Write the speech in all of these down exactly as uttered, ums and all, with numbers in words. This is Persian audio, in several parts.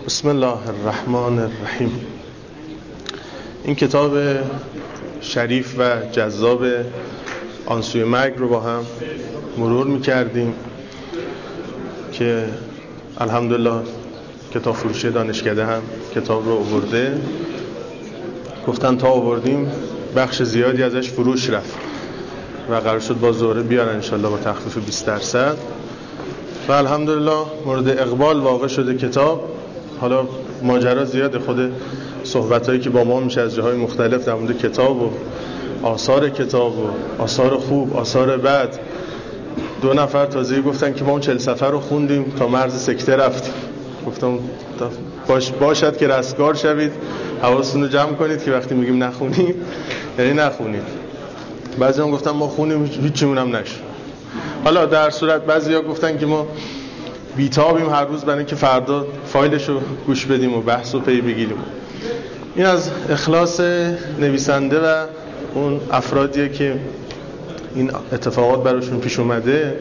بسم الله الرحمن الرحیم. این کتاب شریف و جذاب آن سوی مرگ رو با هم مرور می‌کردیم که الحمدلله کتاب فروشی دانشکده هم کتاب رو آورده. گفتن تا آوردیم بخش زیادی ازش فروش رفت و قرار شد با زوره بیارن انشالله با تخفیف بیست درصد و الحمدلله مورد اقبال واقع شده کتاب. حالا ماجرا زیاده، خود صحبتایی که با ما میشه از جاهای مختلف در مورد کتاب و آثار کتاب و آثار خوب آثار بد. دو نفر تازه گفتن که ما اون چهل صفحه رو خوندیم تا مرز سکته رفتیم. گفتم باش باشد که رستگار شوید، حواستون رو جمع کنید که وقتی میگیم نخونید یعنی نخونید. بعضی هم گفتن ما خونیم هیچیمون هم نشد. حالا در صورت بعضی ها گفتن که ما بیتابیم هر روز برای اینکه فردا فایلش رو گوش بدیم و بحث رو پی بگیریم. این از اخلاص نویسنده و اون افرادیه که این اتفاقات براشون پیش اومده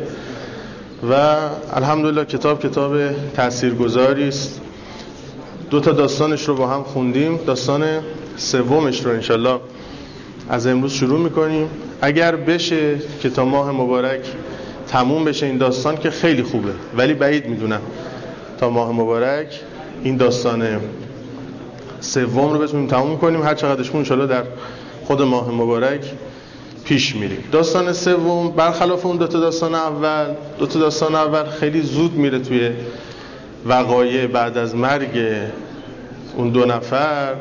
و الحمدلله کتاب کتاب تاثیرگذاری است. دو تا داستانش رو با هم خوندیم، داستان سومش رو انشالله از امروز شروع میکنیم. اگر بشه که تا ماه مبارک تموم بشه این داستان که خیلی خوبه، ولی بعید میدونم تا ماه مبارک این داستان سوم رو بتونیم تموم کنیم. هر چقدرش ان شاءالله در خود ماه مبارک پیش میریم. داستان سوم برخلاف اون دو تا داستان اول، دو تا داستان اول خیلی زود میره توی وقایع بعد از مرگ اون دو نفر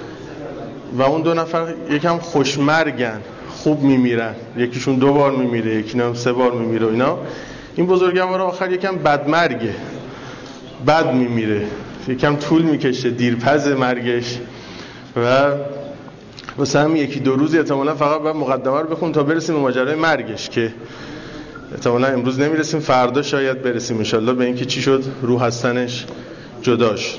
و اون دو نفر یکم خوشمرگن، خوب میمیرن. یکیشون دو بار میمیره، یکی هم سه بار میمیره و اینا. این بزرگوار آخر یکم بدمرگه، بد میمیره، یکم طول میکشه، دیرپز مرگش و واسه هم یکی دو روزی احتمالاً فقط باید مقدمه رو بخون تا برسیم به ماجرای مرگش که احتمالاً امروز نمیرسیم، فردا شاید برسیم انشالله به اینکه چی شد روح هستنش جداش.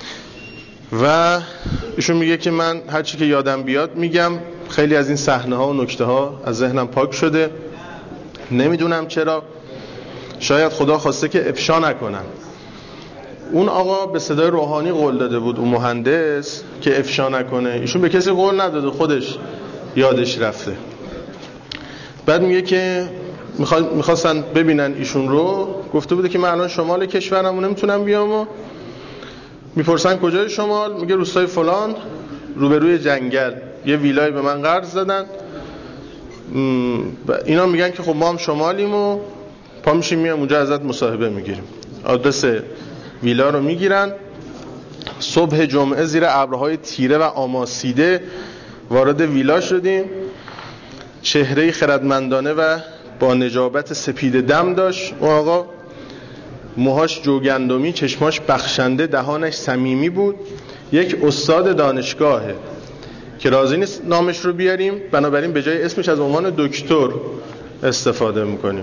و ایشون میگه که من هر چی که یادم بیاد میگم. خیلی از این صحنه ها و نکته ها از ذهنم پاک شده، نمیدونم چرا، شاید خدا خواسته که افشا نکنم. اون آقا به صدای روحانی قول داده بود، اون مهندس، که افشا نکنه. ایشون به کسی قول نداده، خودش یادش رفته. بعد میگه که میخواستن ببینن ایشون رو، گفته بوده که من الان شمال کشورم و نمیتونم بیام. و میپرسن کجای شمال؟ میگه روستای فلان روبروی جنگل یه ویلای به من قرض دادن. اینا میگن که خب ما هم شمالیم و پا میشیم میام اونجا ازت مصاحبه میگیریم. آدرس ویلا رو میگیرن. صبح جمعه زیر ابرهای تیره و آماسیده وارد ویلا شدیم. چهره خردمندانه و با نجابت سپید دم داشت اون آقا. موهاش جوگندمی، چشماش بخشنده، دهانش صمیمی بود. یک استاد دانشگاهه که راضی نیست نامش رو بیاریم، بنابراین به جای اسمش از عنوان دکتر استفاده میکنیم.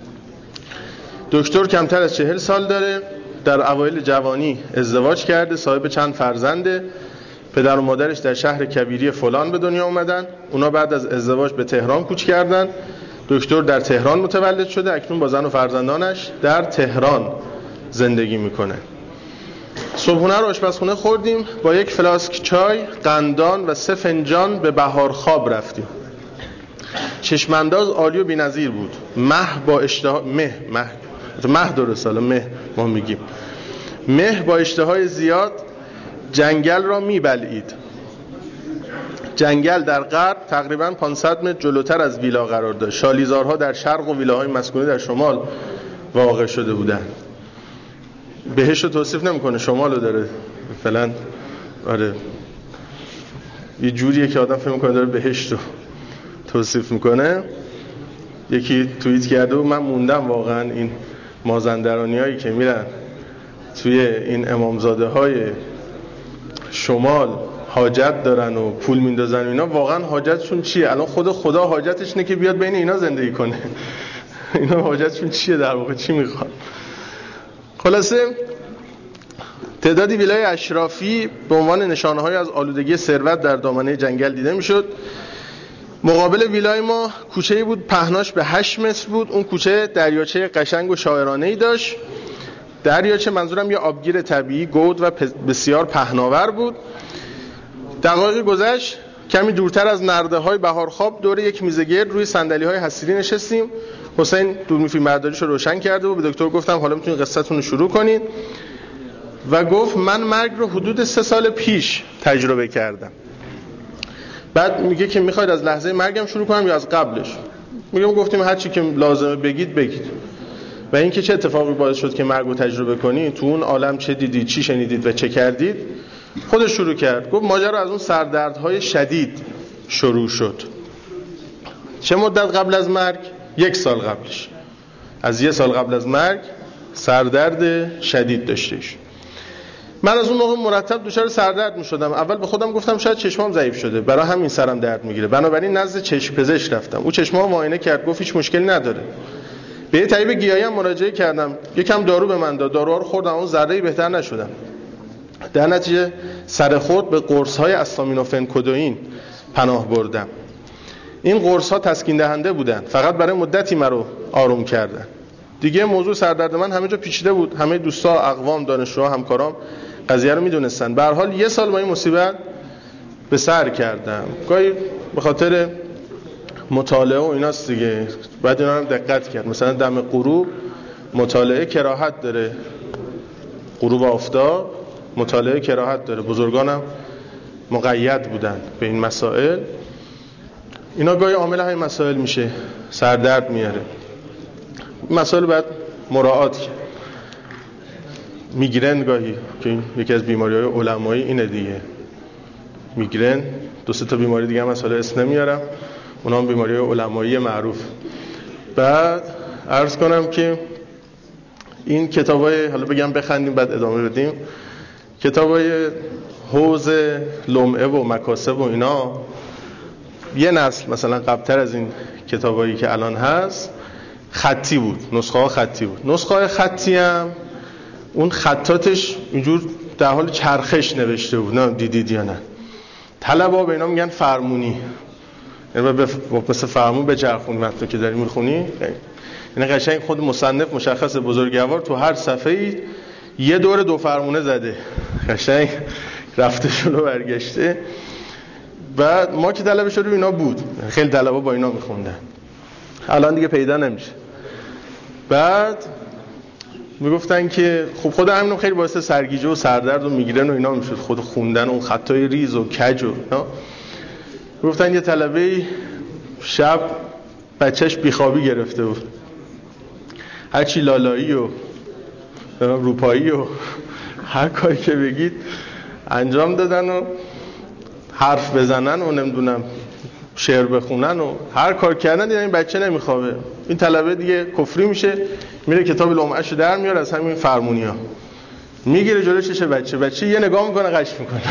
دکتر کمتر از چهل سال داره، در اوایل جوانی ازدواج کرده، صاحب چند فرزنده. پدر و مادرش در شهر کبیری فلان به دنیا اومدن. اونا بعد از ازدواج به تهران کوچ کردن. دکتر در تهران متولد شده، اکنون با زن و فرزندانش در تهران زندگی میکنه. صبحونه رو آشپزخونه خوردیم، با یک فلاسک چای، قندان و سه فنجان به بهار خواب رفتیم. چشمانداز عالی و بی‌نظیر بود. مه با اشتها مه مه مه درست سال مه ما میگیم مه با اشتهای زیاد جنگل را میبلعید. جنگل در غرب تقریباً پانصد متر جلوتر از ویلا قرار داشت. شالیزارها در شرق و ویلاهای مسکونی در شمال واقع شده بودند. بهشت رو توصیف نمیکنه، شمال رو داره فعلا. آره یه جوریه که آدم فکر میکنه داره بهشت رو توصیف میکنه. یکی توییت کرده و من موندم واقعا این مازندرانی هایی که میرن توی این امامزاده های شمال حاجت دارن و پول میندازن اینا، واقعا حاجتشون چیه؟ الان خود خدا حاجتش اینه که بیاد بین اینا زندگی کنه. اینا حاجتشون چیه در واقع؟ چی میخوان؟ خلاصه تعدادی ویلای اشرافی به عنوان نشانه‌های از آلودگی ثروت در دامنه جنگل دیده میشد. مقابل ویلای ما کوچه‌ای بود پهناش به هشت متر بود. اون کوچه دریاچه قشنگ و شاعرانه‌ای داشت. دریاچه منظورم یه آبگیر طبیعی گود و بسیار پهناور بود. دقایقی گذشت، کمی دورتر از نرده‌های بهارخواب دور یک میز گرد روی صندلی‌های حصیری نشستیم. حسین دوربین فیلمبرداریشو روشن کرده و به دکتر گفتم حالا میتونید قصه‌تون رو شروع کنید و گفت من مرگ رو حدود سه سال پیش تجربه کردم. بعد میگه که میخواید از لحظه مرگم شروع کنم یا از قبلش؟ میگم گفتیم هر چی که لازمه بگید بگید. و اینکه چه اتفاقی باعث شد که مرگ رو تجربه کنید، تو اون عالم چه دیدید، چی شنیدید و چه کردید. خودش شروع کرد. گفت ماجرا از اون سردردهای شدید شروع شد. چه مدت قبل از مرگ؟ یک سال قبلش. از یک سال قبل از مرگ سردرد شدید داشتش. من از اون موقع مرتب دچار سردرد می‌شدم. اول به خودم گفتم شاید چشمام ضعیف شده، برای همین سرم درد میگیره. بنابراین نزد چشم پزشک رفتم. او چشمام معاینه کرد، گفت هیچ مشکلی نداره. به یه طبیب گیاهی هم مراجعه کردم. یکم دارو به من داد. داروها رو خوردم، اون ذره‌ای بهتر نشدم. در نتیجه سر خود به قرص‌های استامینوفن کدوئین پناه بردم. این قرص‌ها تسکین دهنده بودن، فقط برای مدتی مرا آروم کردن. دیگه موضوع سردرد من همه جا پیچیده بود. همه دوستا، اقوام، دانشجوها، همکارام قضیه رو میدونستن. به هر حال یه سال با این مصیبت به سر کردم. گاهی به خاطر مطالعه و ایناست دیگه، بعد اینا رو دقت کرد. مثلا دم غروب مطالعه کراهت داره، غروب آفتاب مطالعه کراهت داره. بزرگانم مقید بودن به این مسائل. اینا گاهی عامل همین مسائل میشه، سردرد میاره. مسائل باید مراعات کرد. میگرن گاهی که یکی از بیماری‌های علمایی اینه دیگه، میگرن. دو سه تا بیماری دیگه هم مسائل اسم نمیارم، اونا هم بیماری‌های علمایی معروف. بعد عرض کنم که این کتابای، حالا بگم بخندیم بعد ادامه بدیم، کتابای حوض لمعه و مکاسب و اینا یه نسل مثلا قبلتر از این کتابایی که الان هست خطی بود، نسخه ها خطی بود. نسخه های خطی هم اون خطاتش اینجور در حال چرخش نوشته بود، نه دیدید یا نه؟ طلبا به اینا میگن فرمونی، یعنی مثل فرمون به چرخونی متن که داری میخونی. یعنی قشنگ خود مصنف مشخص بزرگوار تو هر صفحه‌ای یه دور دو فرمونه زده، قشنگ رفته شلو برگشته. بعد ما که طلبه شده اینا بود، خیلی طلبا با اینا میخوندن، الان دیگه پیدا نمیشه. بعد میگفتن که خب خود همینو خیلی باعث سرگیجه و سردرد و میگرن و اینا میشد، خود خوندن و اون خطای ریز و کج و اینا. میگفتن یه طلبه شب بچهش بیخوابی گرفته بود، هرچی لالایی و روپایی و هر کاری که بگید انجام دادن و حرف بزنن و نمیدونم شعر بخونن و هر کار کردن، دیدن این بچه نمیخوابه. این طلبه دیگه کفری میشه، میره کتاب لمعه‌شو در میاره از همین فرمونیا، میگیره جلوی چش بچه، بچه یه نگاه میکنه قش میکنه.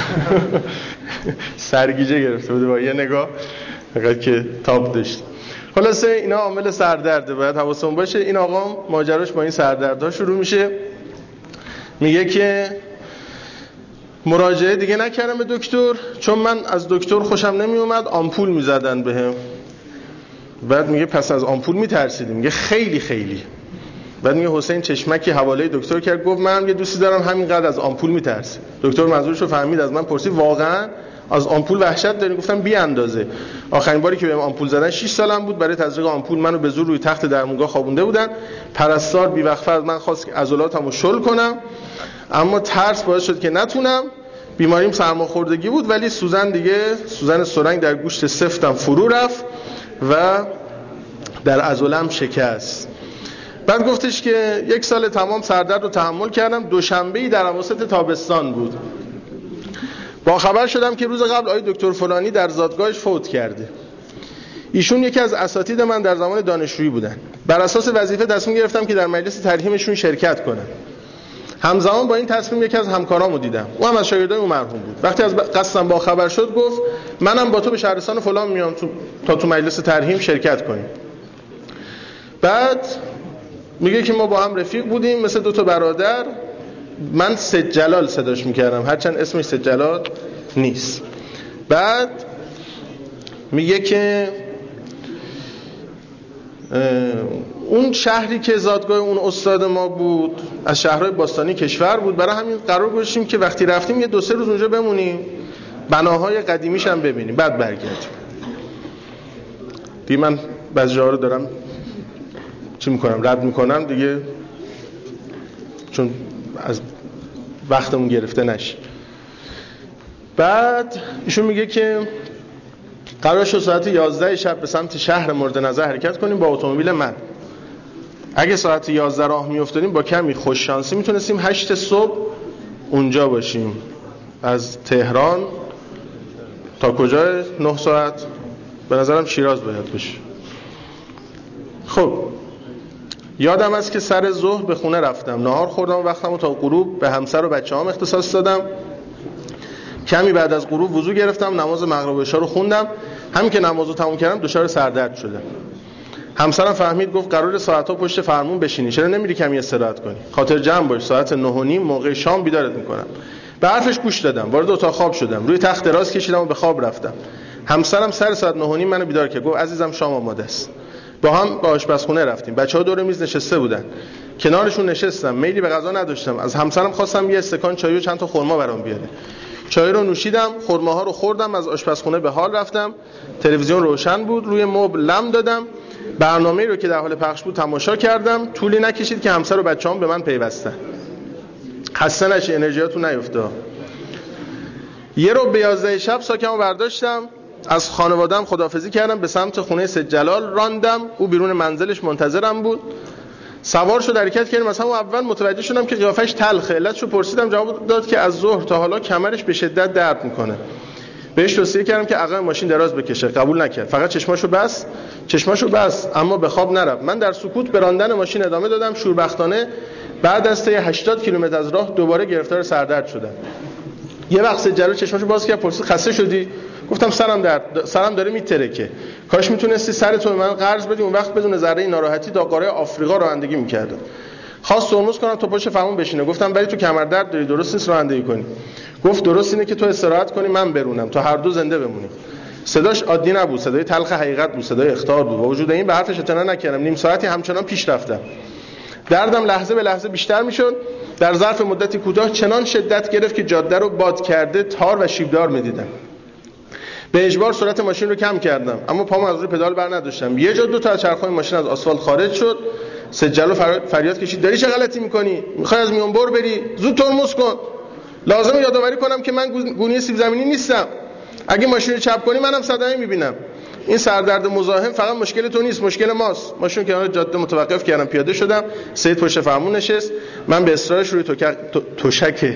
سرگیجه گرفته بوده با یه نگاه، فقط که تاب داشت. خلاصه اینا عامل سردرده، باید حواسمون باشه. این آقا ماجراش با این سردردها شروع میشه. میگه که مراجعه دیگه نکردم به دکتر چون من از دکتر خوشم نمی اومد، آمپول میزدن بهم. بعد میگه پس از آمپول میترسیدی؟ میگه خیلی خیلی. بعد میگه حسین چشمکی حواله دکتر کرد، گفت من یه دوستی دارم همینقدر از آمپول میترسه. دکتر منظورشو فهمید، از من پرسید واقعا از آمپول وحشت داری؟ گفتم بی اندازه. آخرین باری که بهم آمپول زدن شش سالم بود، برای تزریق آمپول منو به زور روی تخت درمونگاه خوابونده بودن. پرستار بی‌وقفه از من خواست که عضلاتمو شل کنم، اما ترس باعث شد که نتونم. بیماریم سرماخوردگی بود، ولی سوزن دیگه، سوزن سرنگ در گوشت سفتم فرو رفت و در عضلم شکست. بعد گفتش که یک سال تمام سردرد رو تحمل کردم. دوشنبه‌ای در اواسط تابستان بود، با خبر شدم که روز قبل آقای دکتر فلانی در زادگاهش فوت کرده. ایشون یکی از اساتید من در زمان دانشجویی بودن. بر اساس وظیفه تصمیم گرفتم که در مجلس ترحیمشون شرکت کنم. همزمان با این تصمیم یکی از همکارامو دیدم، او هم از شاگردای اون مرحوم بود. وقتی از قصدم با خبر شد گفت منم با تو به شهرستان فلان میام تو تا تو مجلس ترحیم شرکت کنیم. بعد میگه که ما با هم رفیق بودیم مثل دو تا برادر. من سید جلال صداش میکردم، هرچند اسمش سید جلال نیست. بعد میگه که اون شهری که زادگاه اون استاد ما بود از شهرهای باستانی کشور بود، برای همین قرار گذاشتیم که وقتی رفتیم یه دو سه روز اونجا بمونیم، بناهای قدیمیش هم ببینیم، بعد برگردیم. دیگه من بعضی جاها رو دارم چی میکنم رد میکنم دیگه، چون از وقتمون گرفته نشه. بعد ایشون میگه که قرار شد ساعت یازده شب به سمت شهر مورد نظر حرکت کنیم با اتومبیل من. اگه ساعت یازده راه میافتادیم با کمی خوش شانسی میتونستیم هشت صبح اونجا باشیم. از تهران تا کجا؟ نه ساعت. به نظرم شیراز باید باشه. خب یادم است که سر ظهر به خونه رفتم، نهار خوردم و وقتمو تا غروب به همسر و بچه‌هام اختصاص دادم. کمی بعد از غروب وضو گرفتم، نماز مغرب و عشا رو خوندم. همین که نمازو تموم کردم دچار سردرد شدم. همسرم فهمید، گفت قرار ساعت‌ها پشت فرمون بشینی، چرا نمیری کمی استراحت کنی؟ خاطر جمع باش، ساعت نه و نیم موقع شام بیدارت میکنم. به حرفش گوش دادم، وارد اتاق خواب شدم، روی تخت دراز کشیدم و به خواب رفتم. همسرم سر ساعت نه و نیم منو بیدار کرد، گفت عزیزم شام آماده است. با هم به آشپزخونه رفتیم. بچه‌ها دور میز نشسته بودن، کنارشون نشستم. میلی به غذا نداشتم. از همسرم خواستم یه استکان چای و چند تا خرما برام بیاره. چای رو نوشیدم، خرماها رو خوردم، از آشپزخونه به حال رفتم. تلویزیون روشن بود، روی مبل لم دادم، برنامه‌ای رو که در حال پخش بود تماشا کردم. طولی نکشید که همسر و بچه‌هام به من پیوستن. خسته نشی، انرژیاتون نیفته. یه رو به یازده شب ساکمو برداشتم، از خانواده‌ام خداحافظی کردم، به سمت خونه سید جلال راندم. او بیرون منزلش منتظرم بود. سوار شد حرکت کردیم. مثلا اول متوجه شدم که قیافش تلخه. علتشو پرسیدم، جواب داد که از ظهر تا حالا کمرش به شدت درد میکنه. بهش توصیه کردم که عقب ماشین دراز بکشه، قبول نکرد. فقط چشماشو بس چشماشو بس اما به خواب نرفت. من در سکوت به راندن ماشین ادامه دادم. شوربختانه بعد از طی هشتاد کیلومتر از راه دوباره گرفتار سردرد شدم. یه وقت جلو چشماشو باز کرد، پرسید خسته شدی؟ گفتم سرم درد سرم داره میترکه. کاش میتونستی سرتو به من قرض بدی، اون وقت بدون ذره ناراحتی تا قاره آفریقا رانندگی میکردم. خواست ترمز کنم تا پشت فرمون بشینه. گفتم ولی تو کمر درد داری، درست نیست رانندگی کنی. گفت درست اینه که تو استراحت کنی من برونم تا هر دو زنده بمونیم. صداش عادی نبود، صدای تلخ حقیقت بود، صدای اخطار بود. با وجود این به حرفش اعتنا نکردم. نیم ساعتی همچنان پیش رفتم. دردم لحظه به لحظه بیشتر میشد. در ظرف مدتی کوتاه چنان شدت گرفت که جاده رو باد کرده تار و شیبدار می‌دیدم. به اجبار سرعت ماشین رو کم کردم، اما پامو از روی پدال بر نداشتم. یه جا دو تا از چرخ‌های ماشین از آسفالت خارج شد. سجلو فریاد کشید داری چه غلطی می‌کنی؟ می‌خوای از میون بر بری؟ زود ترمز کن. لازمه یادآوری کنم که من گونی سیب زمینی نیستم. اگه ماشین رو چپ کنی منم صدمه می‌بینم. این سردرد مزاحم فقط مشکل تو نیست، مشکل ماست. ماشین کنار جاده متوقف کردم، پیاده شدم. سید پشت فرمون نشست. من به اصرارش روی تشک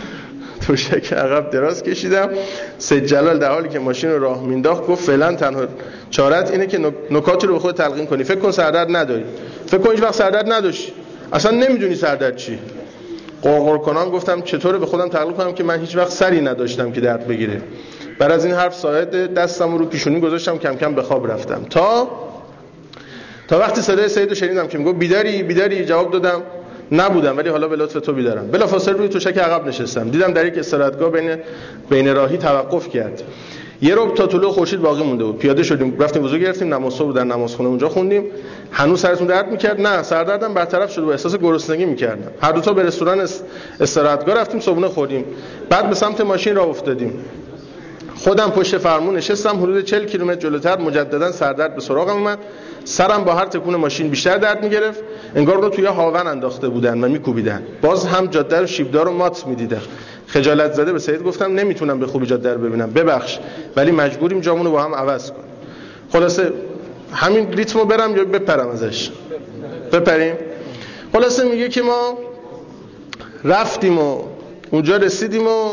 تشک عقب دراز کشیدم. سید جلال در حالی که ماشین رو راه مینداخت گفت فعلا تنها چارت اینه که نکاتی رو به خود تلقین کنی. فکر کن سردرد نداری. فکر کن هیچ وقت سردرد نداشتی. اصلا نمیدونی سردرد چی. قرقر کنم گفتم چطوره به خودم تقلید کنم که من هیچ وقت سری نداشتم که درد بگیره. بعد از این حرف ساعد دستم رو پیشونی گذاشتم، کم کم به خواب رفتم. تا تا وقتی صدای سید رو شنیدم که میگه بیداری بیداری، جواب دادم نبودم ولی حالا به لطف تو بیدارم. بلافاصله روی تشک عقب نشستم. دیدم در یک استراحتگاه بین بین راهی توقف کرد. یه ربع تا طلوع خورشید باقی مونده بود. پیاده شدیم، رفتیم وضو گرفتیم، نماز صبح در نمازخونه اونجا خوندیم. هنوز سرتون درد میکرد؟ نه، سردردم برطرف شد و احساس گرسنگی میکردم. هر دو تا به رستوران استراحتگاه رفتیم، صبحونه خوردیم. بعد به سمت ماشین راه افتادیم. خودم پشت فرمون نشستم. حدود چهل کیلومتر جلوتر مجددا سردرد به سراغم اومد. سرم با هر تکون ماشین بیشتر درد میگرفت، انگار رو توی هاون انداخته بودن و میکوبیدن. باز هم جاده رو شیبدار و مات میدیدم. خجالت زده به سید گفتم نمیتونم به خوبی جاده رو ببینم، ببخش ولی مجبوریم جامون رو با هم عوض کنیم. خلاصه همین ریتمو برم یا بپرم ازش؟ بپریم. خلاصه میگه که ما رفتیم و اونجا رسیدیم و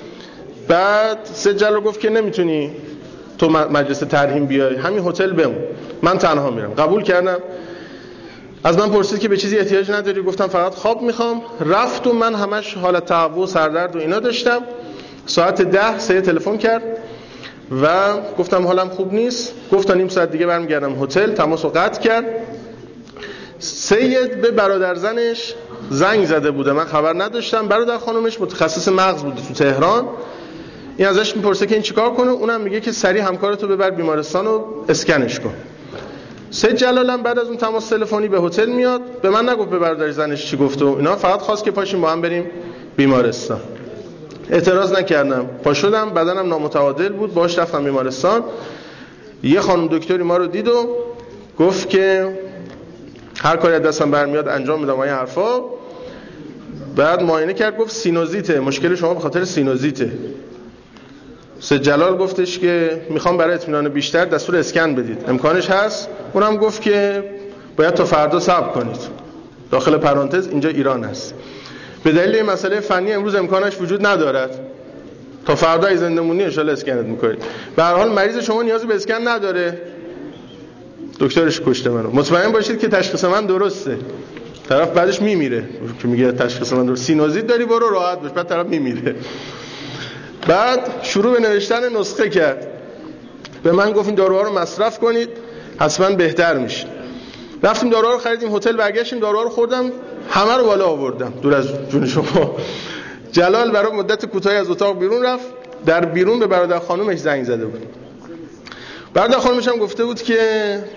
بعد سجل رو گفت که نمیتونی تو مجلس ترحیم بیای، همین هتل بمون، من تنها میرم. قبول کردم. از من پرسید که به چیزی احتیاج نداری؟ گفتم فقط خواب میخوام. رفت و من همش حالت تهوع و سردرد و اینا داشتم. ساعت ده سه تلفن کرد و گفتم حالم خوب نیست. گفت تا نیم ساعت دیگه برمیگردم هتل. تماسو قطع کرد. سید به برادر زنش زنگ زده بوده، من خبر نداشتم. برادر خانومش متخصص مغز بوده تو تهران. این ازش میپرسه که این چیکار کنه، اونم میگه که سریع همکارتو ببر بیمارستان و اسکنش کن. سید جلالم بعد از اون تماس تلفنی به هتل میاد، به من نگفت به برادر زنش چی گفته و اینا، فقط خواست که پاشیم با هم بریم بیمارستان. اعتراض نکردم، پا شدم، بدنم نامتعادل بود، باهاش رفتم بیمارستان. یه خانم دکتری ما رو دید و گفت که هر کاری از دستم برمیاد انجام میدم و این حرفا. بعد معاینه کرد، گفت سینوزیته، مشکل شما به خاطر سینوزیته. سید جلال گفتش که میخوام برای اطمینان بیشتر دستور اسکن بدید، امکانش هست؟ اونم گفت که باید تا فردا صبر کنید. داخل پرانتز اینجا ایران است. به دلیل این مسئله فنی امروز امکانش وجود ندارد. تا فردا ای زنده مونی ان شاء الله اسکنت میکنید. به هر حال مریض شما نیاز به اسکن نداره. دکترش کشته منو. مطمئن باشید که تشخیص من درسته. طرف بعدش میمیره که میگه تشخیص من درست، سینوزیت داری برو راحت باش، بعد طرف میمیره. بعد شروع به نوشتن نسخه کرد. به من گفت این داروها رو مصرف کنید حتما بهتر میشه. رفتیم داروها رو خریدیم، هتل برگشتیم، داروها رو خوردم، همه رو بالا آوردم دور از جون شما. جلال برای مدت کوتاهی از اتاق بیرون رفت. در بیرون به برادر خانومش زنگ زده بود. برادر خانومش هم گفته بود که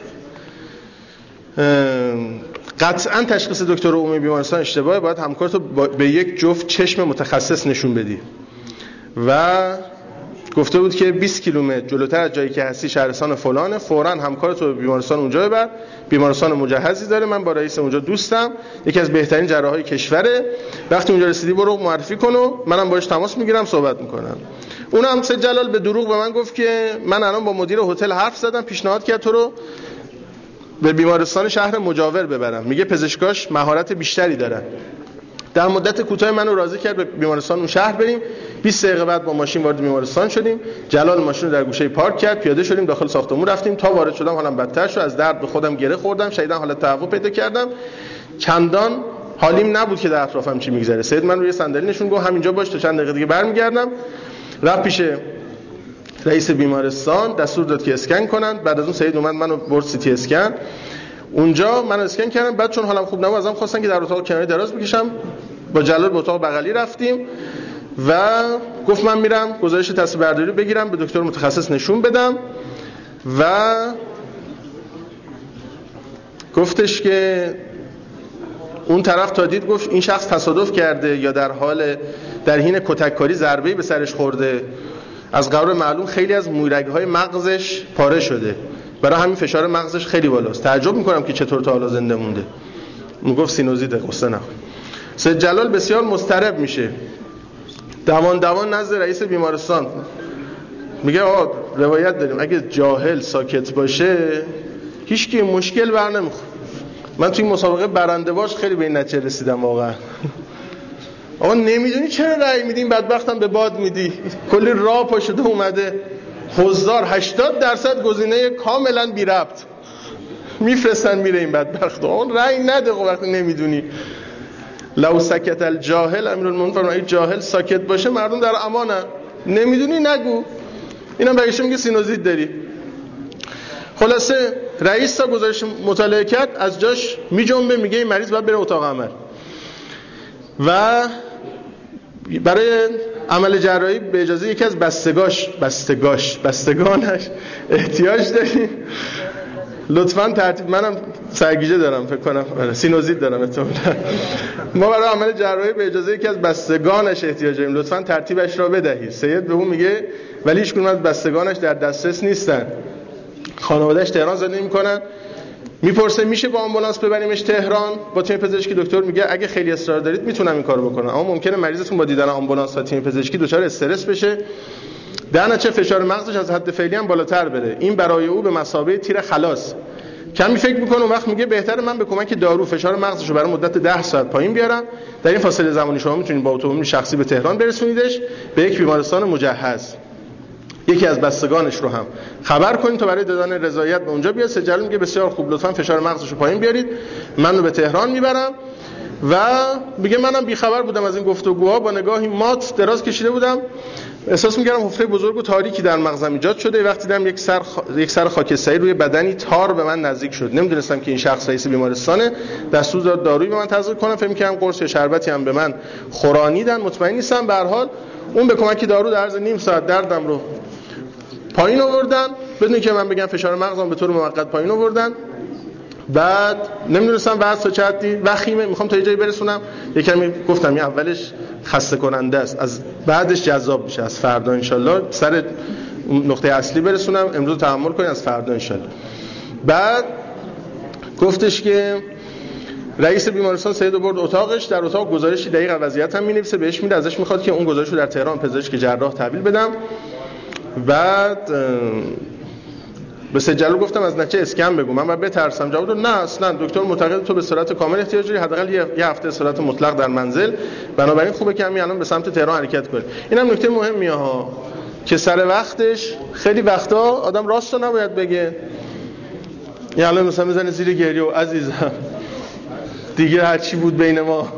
قطعا تشخیص دکتر عمومی بیمارستان اشتباهه، باید همکارتو به یک جفت چشم متخصص نشون بدی. و گفته بود که بیست کیلومتر جلوتر از جایی که هستی شهرستان فلانه، فوراً همکارتو به بیمارستان اونجا ببر، بیمارستان مجهزی داره، من با رئیس اونجا دوستم، یکی از بهترین جراحای کشوره، وقتی اونجا رسیدی برو معرفی کن و منم باهاش تماس میگیرم صحبت میکنم. اونم سید جلال به دروغ به من گفت که من الان با مدیر هتل حرف زدم، پیشنهاد کرد تو رو به بیمارستان شهر مجاور ببرم، میگه پزشکاش مهارت بیشتری دارن. در مدت کوتاه منو راضی کرد به بیمارستان اون شهر بریم. بیست دقیقه بعد با ماشین وارد بیمارستان شدیم. جلال ماشین رو در گوشه پارک کرد، پیاده شدیم داخل ساختمون رفتیم. تا وارد شدم حالم بدتر شد، از درد به خودم گره خوردم، شدیداً حالت تهوع پیدا کردم. چندان حالیم نبود که در اطرافم چی میگذره. سید من روی صندلی نشون گفت همینجا باش تا چند دقیقه دیگه برمیگردم. رفت پیش رئیس بیمارستان، دستور داد که اسکن کنن. بعد از اون سید اومد منو برد سی تی اسکن. اونجا من اسکن کردم. بعد چون حالم خوب نبود ازم خواستن که در اتاق کناری دراز بکشم. با جلال به اتاق بغلی رفتیم و گفت من میرم گزارش تصویربرداری بگیرم، به دکتر متخصص نشون بدم. و گفتش که اون طرف تا دید گفت این شخص تصادف کرده یا در حال در حین کتککاری ضربه‌ای به سرش خورده. از قرار معلوم خیلی از مویرگ‌های مغزش پاره شده، برای همین فشار مغزش خیلی بالاست. تعجب میکنم که چطور تا حالا زنده مونده. اون گفت سینوزیته، قصه نخور. سید جلال بسیار مضطرب میشه، دوان دوان نزد رئیس بیمارستان میگه آقا روایت داریم اگه جاهل ساکت باشه هیچ کی مشکل بر نمیخوره. من توی مسابقه برنده باش خیلی به این نتیجه رسیدم واقعا. آقا نمیدونی چرا رأی میدیم، بدبختم به باد میدی. کلی راه پا شده اومده حضار هشتاد درصد گزینه کاملا بی ربط میفرستن میره این بدبخت. آقا رأی نده وقتی نمیدونی. لو سکت الجاهل امیرالمومنین فرمود جاهل ساکت باشه مردم در امانن. نمیدونی نگو. اینم بگیش میگه سینوزیت داری. خلاصه رئیس تا گزارش مطالعه کرد از جاش میجنبه میگه این مریض باید بره اتاق عمل و برای عمل جراحی به اجازه یکی از بستگاش بستگاش بستگانش احتیاج داریم. لطفاً ترتیب، منم سرگیجه دارم فکر کنم سینوزیت دارم احتمالاً. ما برای عمل جراحی به اجازه یکی از بستگانش احتیاج داریم، لطفاً ترتیبش را بدهید. سید به اون میگه ولی هیچ کدوم از بستگانش در دسترس نیستن، خانواده‌اش تهران زندگی میکنن. میپرسه میشه با آمبولانس ببریمش تهران؟ با تیم پزشکی دکتر میگه اگه خیلی اصرار دارید میتونم این کارو بکنم، اما ممکنه مریضتون با دیدن آمبولانس و تیم پزشکی دچار استرس بشه، در نتیجه فشار مغزش از حد فعلی هم بالاتر بره. این برای او به مثابه تیر خلاص. کمی فکر میکنه اون وقت میگه بهتره من به کمک دارو فشار مغزش رو برای مدت ده ساعت پایین بیارم. در این فاصله زمانی شما میتونید با اتومبیل شخصی به تهران برسونیدش، به یک بیمارستان مجهز. یکی از بستگانش رو هم خبر کنید تا برای دادن رضایت به اونجا بیاد. سجل میگه بسیار خوب، لطفاً فشار مغزش رو پایین بیارید، منو به تهران میبرم. و میگه منم بیخبر بودم از این گفتگوها، با نگاهی مات دراز کشیده بودم، احساس می‌کردم حفره بزرگ و تاریکی در مغزم ایجاد شده. وقتی دیدم یک سر خ... یک سر خاکستری روی بدنی تار به من نزدیک شد، نمیدونستم که این شخص رئیس بیمارستانه. دستور داد دارویی به من تزریق کنم، فکر می‌کردم قرص یا شربتی هم به من خورانیدن، مطمئن نیستم. به هر حال اون به کمک دارو در عرض نیم ساعت دردم رو پایین آوردن بدون که من بگم فشار مغزم به طور موقت پایین آوردن. بعد نمیدونستم بعد تا چقدری وخیمه، میخوام تا یه جایی برسونم. یه کمی گفتم این اولش خسته کننده است، از بعدش جذاب میشه. از فردا انشالله سر نقطه اصلی برسونم، امروز تحمل کنید، از فردا انشالله. بعد گفتش که رئیس بیمارستان سید رو برد اتاقش، در اتاق گزارشی دقیق وضعیت هم می‌نویسه بهش میده، ازش میخواد که اون گزارش رو در تهران پزشک جراح تحویل بدم. بعد به سید جلال گفتم از نتیجه اسکن بگو، من باید بترسم. جواب داد نه اصلا دکتر معتقد تو به صورت کامل احتیاج داری، حداقل یه هفته صورت مطلق در منزل، بنابراین خوبه که همین الان به سمت تهران حرکت کنی. اینم نکته مهمیه ها که سر وقتش خیلی وقتا آدم راستو نباید بگه. یعنی الان مثلا میزنه زیر گریه و عزیزم دیگه هر چی بود بین ما،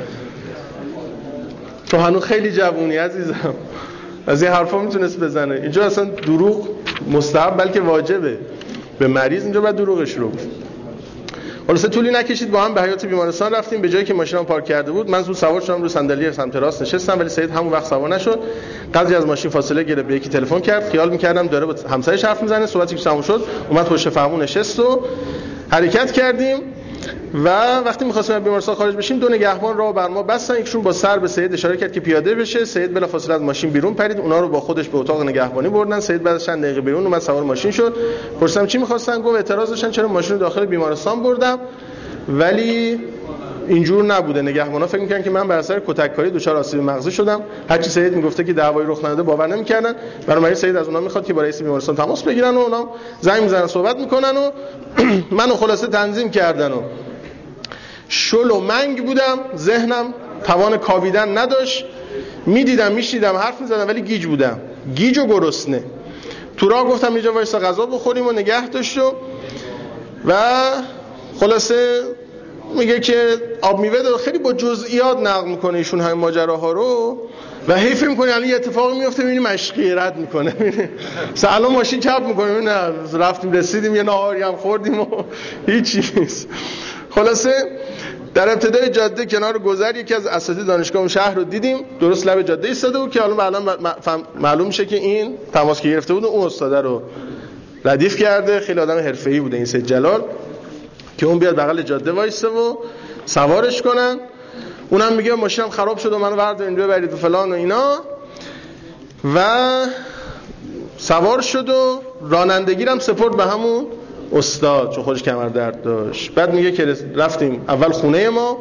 تو هنوز خیلی جوونی عزیزم، از این حرفا میتونست بزنه. اینجا اصلا دروغ مستحب بلکه واجبه، به مریض اینجا باید دروغش رو گفت. خلاصه طولی نکشید با هم به حیاط بیمارستان رفتیم. به جایی که ماشینم پارک کرده بود من زود سوار شدم، رو صندلی سمت راست نشستم، ولی سید همون وقت سوار نشد. قدری از ماشین فاصله گرفت، به یکی تلفن کرد، خیال می‌کردم داره با همسرش حرف میزنه. صحبتی که تموم شد اومد پشت فرمون نشست و حرکت کردیم. و وقتی می‌خواستیم از بیمارستان خارج بشیم دو نگهبان راه بر ما بستن. یکشون با سر به سید اشاره کرد که پیاده بشه. سید بلافاصله از ماشین بیرون پرید، اونا رو با خودش به اتاق نگهبانی بردن. سید بعد از چند دقیقه بیرون اومد، سوار ماشین شد. پرسیدم چی می‌خواستن؟ گفت اعتراض داشتن چرا ماشین رو داخل بیمارستان بردم. ولی اینجور نبوده، نگهبانا فکر می‌کردن که من بر اثر کتککاری دچار آسیب مغزی شدم. هرچی سید میگفته که دعوایی رخ نداده باور نمی‌کردن. برای سید از اونها میخواد که با رئیس بیمارستان تماس بگیرن و اونا زنگ میزنن صحبت میکنن و منو خلاصه تنظیم کردن. و شل و منگ بودم، ذهنم توان کاویدن نداشت، میدیدم میشیدم حرف میزدم ولی گیج بودم، گیج و گرسنه. تو راه گفتم اینجا وایسا غذا بخوریم و نگه داشتم. و خلاصه میگه که آب میوه داره، خیلی با جزئیات نقل میکنه ایشون همین ماجراها رو و هی فکر میکنه الان یه اتفاقی میفته، میبینی مشقی رد میکنه، میبینی سلام ماشین چپ میکنه، نه رفتیم رسیدیم یه ناهاری هم خوردیم و هیچی نیست. خلاصه در ابتدای جاده کنار گذر یکی از اساتید دانشگاه شهر رو دیدیم، درست لب جاده ایستاده بود که حالا الان معلوم میشه که این تماس که گرفته بود اون استاد رو ردیف کرده. خیلی آدم حرفه‌ای بوده این سید جلال که اون بیاد بغل جاده وایسه و سوارش کنن. اونم میگه ماشینم خراب شد و منو بردارید اینجا برید و فلان و اینا. و سوار شد و رانندگیرم سپرد به همون استاد چون خودش کمر درد داشت. بعد میگه که رفتیم اول خونه ما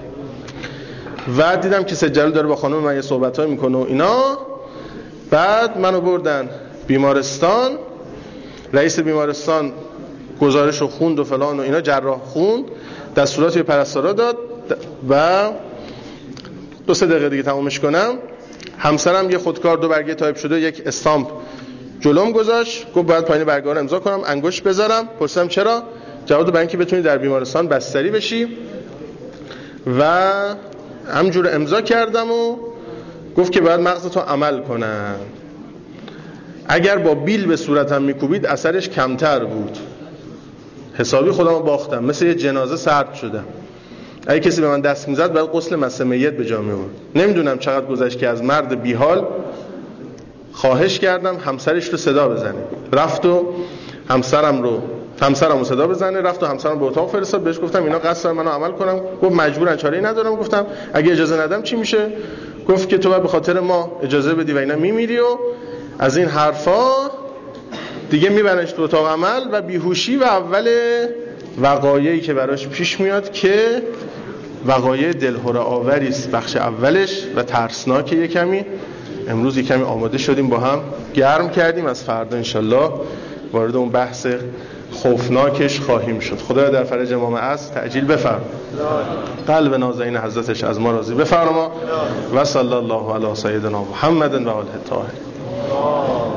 و دیدم که سید جلال داره با خانم من یه صحبتایی میکنه و اینا. بعد منو بردن بیمارستان، رئیس بیمارستان گزارشو خوند و فلان و اینا، جراح خوند، دستورات به پرستارا داد و دو سه دقیقه دیگه تمومش کنم. همسرم یه خودکار دو برگه تایپ شده یک استامپ جلوم گذاشت، گفت باید پایین برگه رو امضا کنم، انگشت بذارم. پرسیدم چرا؟ جواب داد برای اینکه بتونی در بیمارستان بستری بشی. و همجور امضا کردم و گفت که باید مغزتو عمل کنن. اگر با بیل به صورتم میکوبید اثرش کمتر بود. حسابی خودمو باختم، مثل یه جنازه سرد شدم. اگه کسی به من دست میزد باید غسل مس میت به جا می‌آورد. نمیدونم چقدر گذشت که از مرد بیحال خواهش کردم همسرش رو صدا بزنه. رفت و همسرم رو همسرم رو صدا بزنه، رفت و همسرم به اتاق فرستاد. بهش گفتم اینا قصد دارن منو عمل کنم. گفت مجبورن، چاره‌ای ندارم. گفتم اگه اجازه ندم چی میشه؟ گفت که تو باید به خاطر ما اجازه بدی و اینا میمیری و از این حرفا دیگه. میبرنش تو اتاق عمل و بیهوشی و اول وقایعی که براش پیش میاد که وقایع دلهره آوری است بخش اولش و ترسناکه. یه کمی امروز یه کمی آماده شدیم با هم گرم کردیم، از فردا انشالله وارد اون بحث خوفناکش خواهیم شد. خدا در فرج امام عصر تعجیل بفرما، قلب نازنین حضرتش از ما راضی بفرما. و صلی الله علی سیدنا محمد و آله الطاهرین.